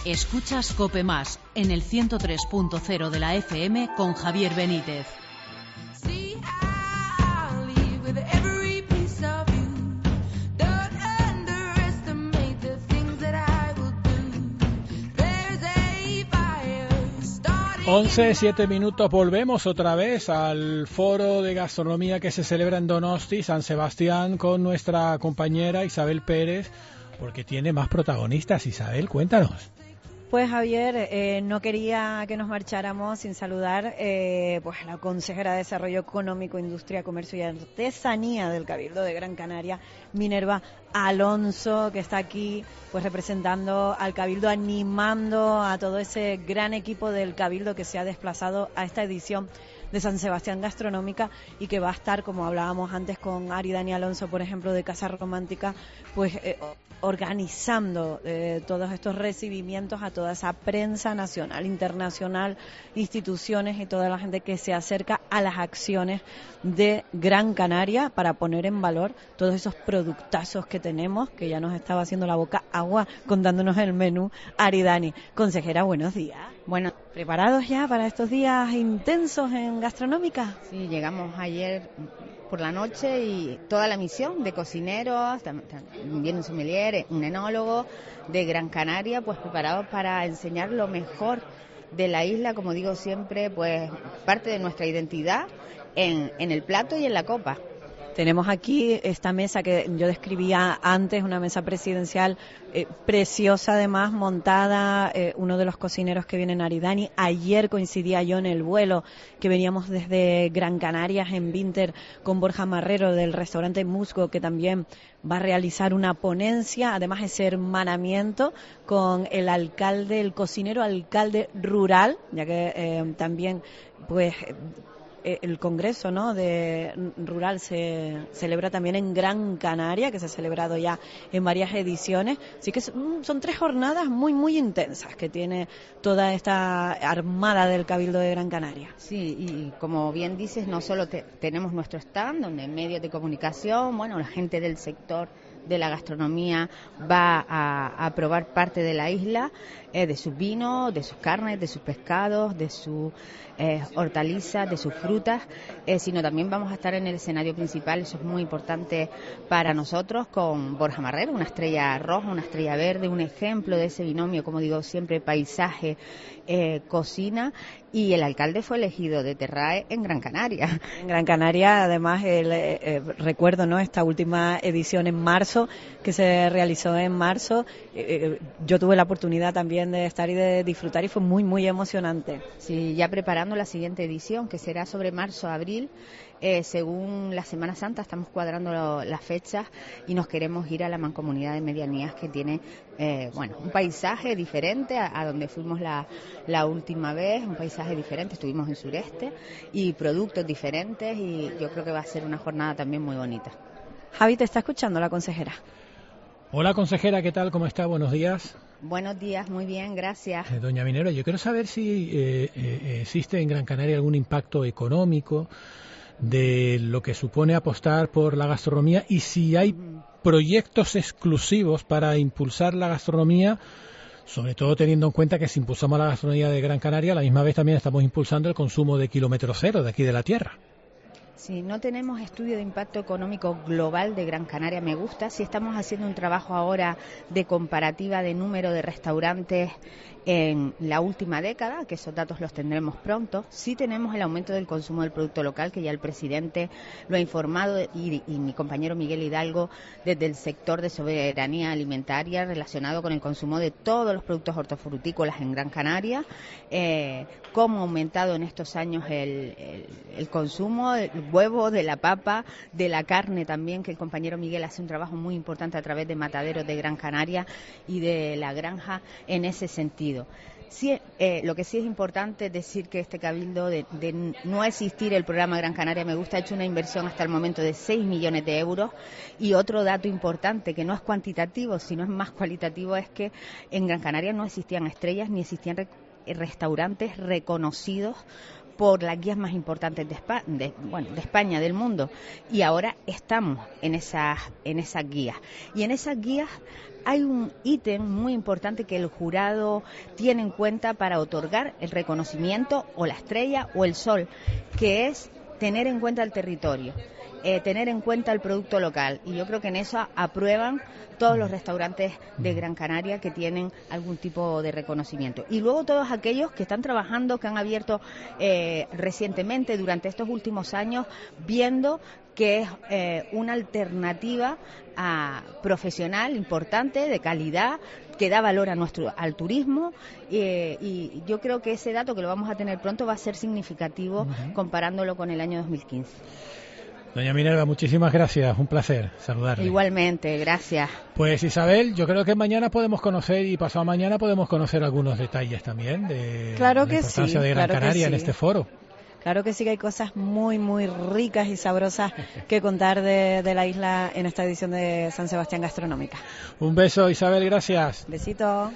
Escuchas COPE Más en el 103.0 de la FM con Javier Benítez. See, I'll leave with every piece of you. Don't underestimate the things that I will do. There's a fire starting. 11:07. Volvemos otra vez al foro de gastronomía que se celebra en Donosti, San Sebastián, con nuestra compañera Isabel Pérez, porque tiene más protagonistas. Isabel, cuéntanos. Pues Javier, no quería que nos marcháramos sin saludar pues a la consejera de Desarrollo Económico, Industria, Comercio y Artesanía del Cabildo de Gran Canaria, Minerva Alonso, que está aquí pues representando al Cabildo, animando a todo ese gran equipo del Cabildo que se ha desplazado a esta edición de San Sebastián Gastronómica y que va a estar, como hablábamos antes con Aridani Alonso, por ejemplo, de Casa Romántica, pues organizando todos estos recibimientos a toda esa prensa nacional, internacional, instituciones y toda la gente que se acerca a las acciones de Gran Canaria para poner en valor todos esos productazos que tenemos, que ya nos estaba haciendo la boca agua contándonos el menú Aridani. Consejera, buenos días. Bueno, ¿Preparados ya para estos días intensos en gastronómica? sí, llegamos ayer por la noche y toda la misión de cocineros, también un sommelier, un enólogo de Gran Canaria, pues preparados para enseñar lo mejor de la isla, como digo siempre, pues parte de nuestra identidad en el plato y en la copa. Tenemos aquí esta mesa que yo describía antes, una mesa presidencial preciosa, además montada, uno de los cocineros que viene en Aridani. Ayer coincidía yo en el vuelo que veníamos desde Gran Canarias en Vinter con Borja Marrero del restaurante Musgo, que también va a realizar una ponencia, además ese hermanamiento con el alcalde, el cocinero alcalde rural, ya que también pues el Congreso, ¿no?, de Rural se celebra también en Gran Canaria, que se ha celebrado ya en varias ediciones. Así que son 3 jornadas muy, muy intensas que tiene toda esta armada del Cabildo de Gran Canaria. Sí, y como bien dices, no solo tenemos nuestro stand, donde medios de comunicación, bueno, la gente del sector de la gastronomía va a probar parte de la isla, de sus vinos, de sus carnes, de sus pescados, de sus hortalizas, de sus frutas, sino también vamos a estar en el escenario principal, eso es muy importante para nosotros, con Borja Marrero, una estrella roja, una estrella verde, un ejemplo de ese binomio, como digo siempre, paisaje, cocina, y el alcalde fue elegido de Terrae en Gran Canaria. En Gran Canaria, además, recuerdo, ¿no?, esta última edición en marzo, que se realizó en marzo, yo tuve la oportunidad también de estar y de disfrutar y fue muy, muy emocionante. Sí, ya preparando la siguiente edición, que será sobre marzo-abril, según la Semana Santa estamos cuadrando las fechas y nos queremos ir a la Mancomunidad de Medianías, que tiene un paisaje diferente a donde fuimos la última vez, un paisaje diferente, estuvimos en sureste y productos diferentes, y yo creo que va a ser una jornada también muy bonita. Javi, ¿te está escuchando la consejera? Hola, consejera, ¿qué tal? ¿Cómo está? Buenos días. Buenos días, muy bien, gracias. Doña Minero, yo quiero saber si existe en Gran Canaria algún impacto económico de lo que supone apostar por la gastronomía y si hay proyectos exclusivos para impulsar la gastronomía, sobre todo teniendo en cuenta que si impulsamos la gastronomía de Gran Canaria, a la misma vez también estamos impulsando el consumo de kilómetro cero de aquí de la tierra. Sí, no tenemos estudio de impacto económico global de Gran Canaria, me gusta. Sí estamos haciendo un trabajo ahora de comparativa de número de restaurantes en la última década, que esos datos los tendremos pronto. Sí tenemos el aumento del consumo del producto local, que ya el presidente lo ha informado, y mi compañero Miguel Hidalgo, desde el sector de soberanía alimentaria relacionado con el consumo de todos los productos hortofrutícolas en Gran Canaria, cómo ha aumentado en estos años el consumo del huevo, de la papa, de la carne también, que el compañero Miguel hace un trabajo muy importante a través de Mataderos de Gran Canaria y de la granja en ese sentido. Sí, lo que sí es importante es decir que este cabildo, de no existir el programa Gran Canaria Me Gusta, ha hecho una inversión hasta el momento de 6 millones de euros. Y otro dato importante, que no es cuantitativo, sino es más cualitativo, es que en Gran Canaria no existían estrellas ni existían restaurantes reconocidos por las guías más importantes de España, del mundo, y ahora estamos en esas guías. Y en esas guías hay un ítem muy importante que el jurado tiene en cuenta para otorgar el reconocimiento o la estrella o el sol, que es tener en cuenta el territorio, tener en cuenta el producto local. Y yo creo que en eso aprueban todos los restaurantes de Gran Canaria que tienen algún tipo de reconocimiento. Y luego todos aquellos que están trabajando, que han abierto recientemente, durante estos últimos años, viendo que es una alternativa profesional importante, de calidad, que da valor al turismo, y yo creo que ese dato, que lo vamos a tener pronto, va a ser significativo comparándolo con el año 2015. Doña Minerva, muchísimas gracias, un placer saludarle. Igualmente, gracias. Pues Isabel, yo creo que mañana podemos conocer y pasado mañana podemos conocer algunos detalles también de Claro la que importancia sí, de Gran claro que Canaria en sí. este foro. Claro que sí, que hay cosas muy, muy ricas y sabrosas que contar de la isla en esta edición de San Sebastián Gastronómica. Un beso, Isabel, gracias. Besito.